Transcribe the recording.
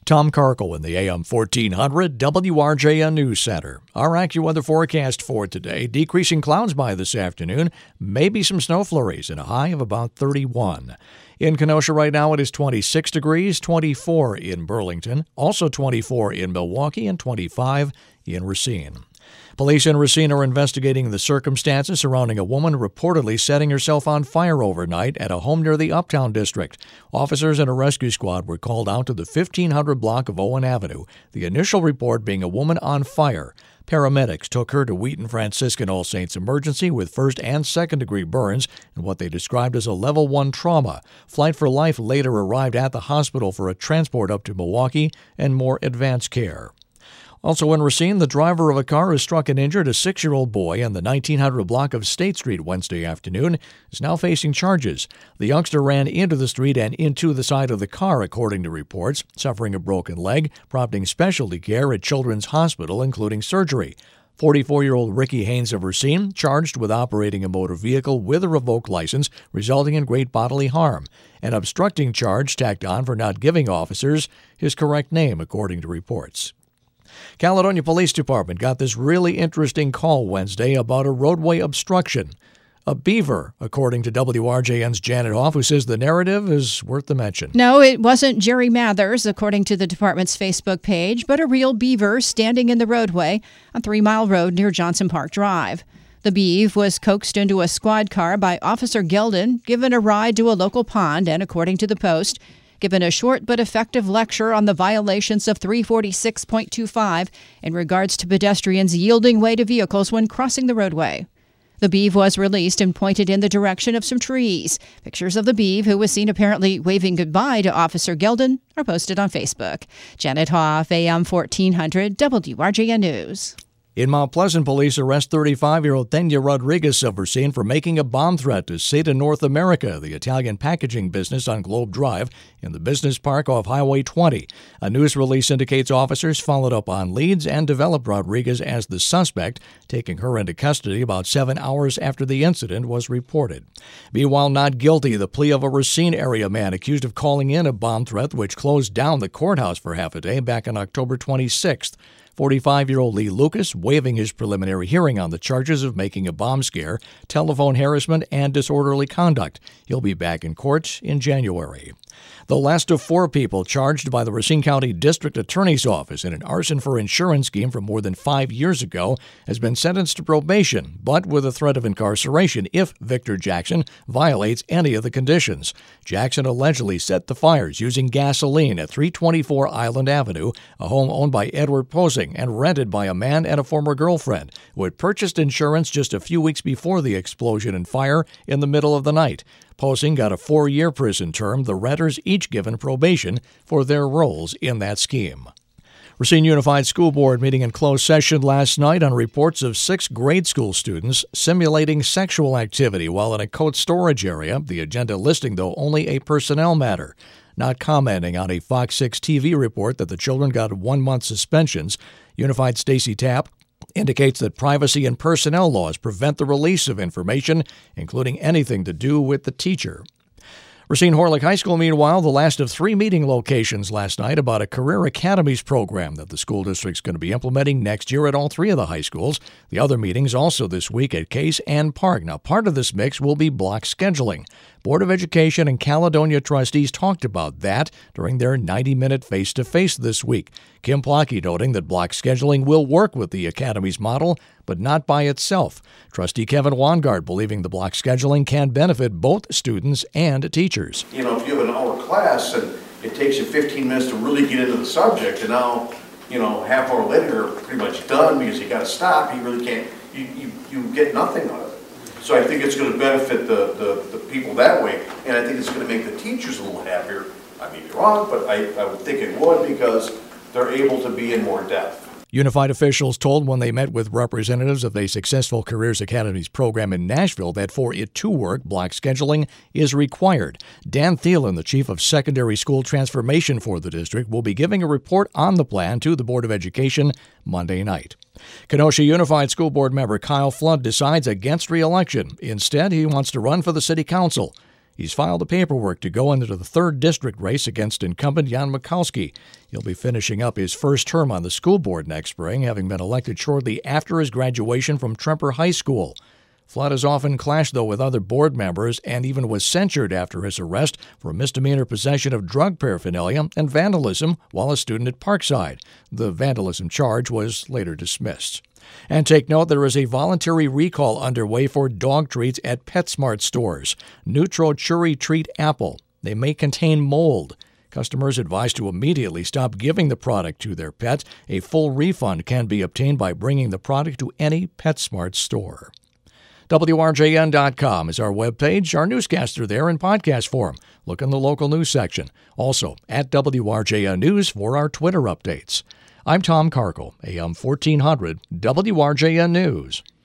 Tom Karkle in the AM 1400 WRJN News Center. Our AccuWeather forecast for today: decreasing clouds by this afternoon, maybe some snow flurries, and a high of about 31. In Kenosha right now it is 26 degrees, 24 in Burlington, also 24 in Milwaukee, and 25 in Racine. Police in Racine are investigating the circumstances surrounding a woman reportedly setting herself on fire overnight at a home near the Uptown District. Officers and a rescue squad were called out to the 1500 block of Owen Avenue, the initial report being a woman on fire. Paramedics took her to Wheaton Franciscan All Saints Emergency with first and second degree burns and what they described as a level 1 trauma. Flight for Life later arrived at the hospital for a transport up to Milwaukee and more advanced care. Also in Racine, the driver of a car who struck and injured a 6-year-old boy on the 1900 block of State Street Wednesday afternoon is now facing charges. The youngster ran into the street and into the side of the car, according to reports, suffering a broken leg, prompting specialty care at Children's Hospital, including surgery. 44-year-old Ricky Haynes of Racine, charged with operating a motor vehicle with a revoked license, resulting in great bodily harm. An obstructing charge tacked on for not giving officers his correct name, according to reports. Caledonia Police Department got this really interesting call Wednesday about a roadway obstruction. A beaver, according to WRJN's Janet Hoff, who says the narrative is worth the mention. No, it wasn't Jerry Mathers, according to the department's Facebook page, but a real beaver standing in the roadway on 3 Mile Road near Johnson Park Drive. The beaver was coaxed into a squad car by Officer Gelden, given a ride to a local pond, and according to the Post, given a short but effective lecture on the violations of 346.25 in regards to pedestrians yielding way to vehicles when crossing the roadway. The beaver was released and pointed in the direction of some trees. Pictures of the beaver, who was seen apparently waving goodbye to Officer Gelden, are posted on Facebook. Janet Hoff, AM 1400 WRJN News. In Mount Pleasant, police arrest 35-year-old Thenia Rodriguez of Racine for making a bomb threat to Sata North America, the Italian packaging business on Globe Drive in the business park off Highway 20. A news release indicates officers followed up on leads and developed Rodriguez as the suspect, taking her into custody about 7 hours after the incident was reported. Meanwhile, not guilty, the plea of a Racine area man accused of calling in a bomb threat which closed down the courthouse for half a day back on October 26th. 45-year-old Lee Lucas waiving his preliminary hearing on the charges of making a bomb scare, telephone harassment, and disorderly conduct. He'll be back in court in January. The last of 4 people charged by the Racine County District Attorney's Office in an arson for insurance scheme from more than 5 years ago has been sentenced to probation, but with a threat of incarceration if Victor Jackson violates any of the conditions. Jackson allegedly set the fires using gasoline at 324 Island Avenue, a home owned by Edward Posing and rented by a man and a former girlfriend who had purchased insurance just a few weeks before the explosion and fire in the middle of the night. Posing got a 4-year prison term, the renters each given probation for their roles in that scheme. Racine Unified School Board meeting in closed session last night on reports of 6 grade school students simulating sexual activity while in a coat storage area, the agenda listing, though, only a personnel matter. Not commenting on a Fox 6 TV report that the children got 1-month suspensions, Unified Stacy Tapp indicates that privacy and personnel laws prevent the release of information, including anything to do with the teacher. Racine Horlick High School, meanwhile, the last of 3 meeting locations last night about a Career Academies program that the school district's going to be implementing next year at all 3 of the high schools. The other meetings also this week at Case and Park. Now, part of this mix will be block scheduling. Board of Education and Caledonia trustees talked about that during their 90-minute face-to-face this week. Kim Plocky noting that block scheduling will work with the Academy's model, but not by itself. Trustee Kevin Wangard believing the block scheduling can benefit both students and teachers. You know, if you have an hour class and it takes you 15 minutes to really get into the subject, and now, you know, half hour later you're pretty much done because you got to stop, you really can't, you get nothing out of it. So I think it's going to benefit the people that way, and I think it's going to make the teachers a little happier. I may be wrong, but I would think it would, because they're able to be in more depth. Unified officials told when they met with representatives of a successful Careers Academies program in Nashville that for it to work, block scheduling is required. Dan Thielen, the chief of secondary school transformation for the district, will be giving a report on the plan to the Board of Education Monday night. Kenosha Unified School Board member Kyle Flood decides against re-election. Instead, he wants to run for the city council. He's filed the paperwork to go into the 3rd District race against incumbent Jan Michalski. He'll be finishing up his first term on the school board next spring, having been elected shortly after his graduation from Tremper High School. Flood has often clashed, though, with other board members and even was censured after his arrest for misdemeanor possession of drug paraphernalia and vandalism while a student at Parkside. The vandalism charge was later dismissed. And take note, there is a voluntary recall underway for dog treats at PetSmart stores. Nutro Chewy Treat Apple. They may contain mold. Customers advised to immediately stop giving the product to their pets. A full refund can be obtained by bringing the product to any PetSmart store. WRJN.com is our webpage. Our newscasts are there in podcast form. Look in the local news section. Also, at WRJN News for our Twitter updates. I'm Tom Carkle, AM 1400, WRJN News.